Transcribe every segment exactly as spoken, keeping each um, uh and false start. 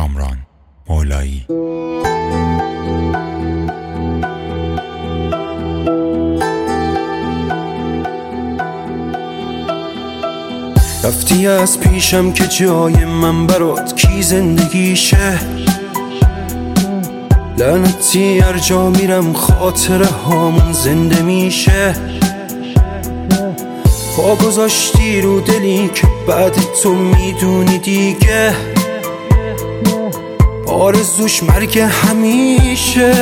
کامران مولایی. رفتی از پیشم که جای من برات کی زندگیشه، لعنتی هر جا میرم خاطره هامون زنده میشه. پا گذاشتی رو دلی که بعد تو میدونی دیگه آرزوش مرگ همیشه.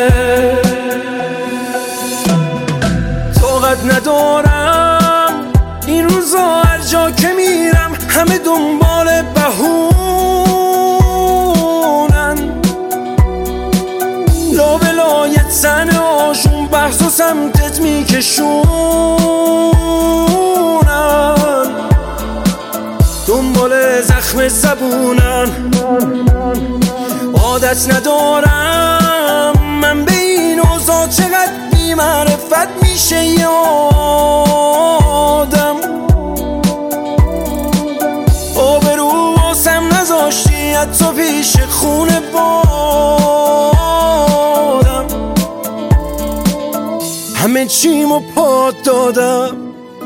طاقت ندارم این روزا هر جا که میرم همه دنبال بهونن، لابلای تن آشون بحث و سمتت میکشونن، دنبال زخم زبونن. عادت ندارم من به این اوضاع چقدر بی معرفت میشه یادم. آبرو واسم نذاشتی حتی پیش خونه بادم، همه چیمو پات دادم.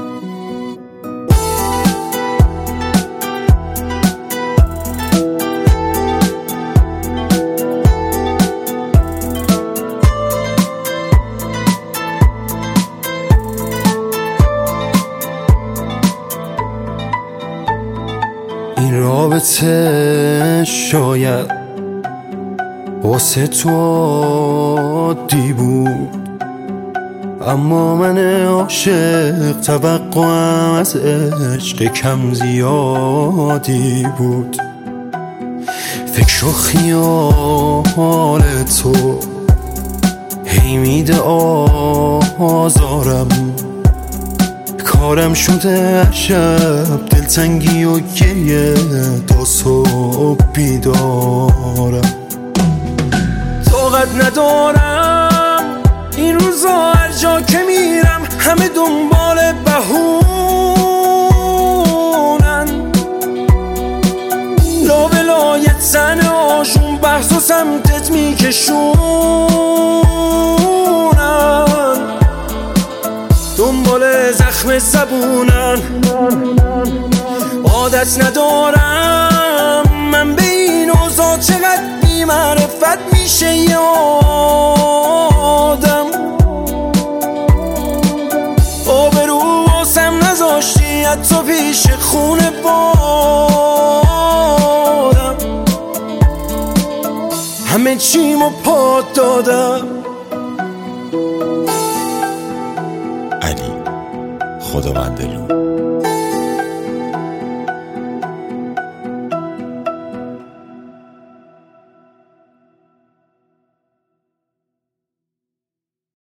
این رابطه شاید واسه تو عادی بود، اما من عاشق توقعم از عشق کم زیادی بود. فکر و خیال تو هی میده آزارم، کارم شده شب دلتنگی و گریه تا صبح بیدارم. طاقت ندارم این روزا هر جا که میرم همه دنبال بهونن، لابلای تن آشون بحث و سمتت میکشونن، دنبال زخم زبونن. عادت ندارم من به این اوضاع چقدر بی معرفت میشه یادم. آبرو واسم نذاشتی حتی پیش خونه بادم، همه چیمو پات دادم.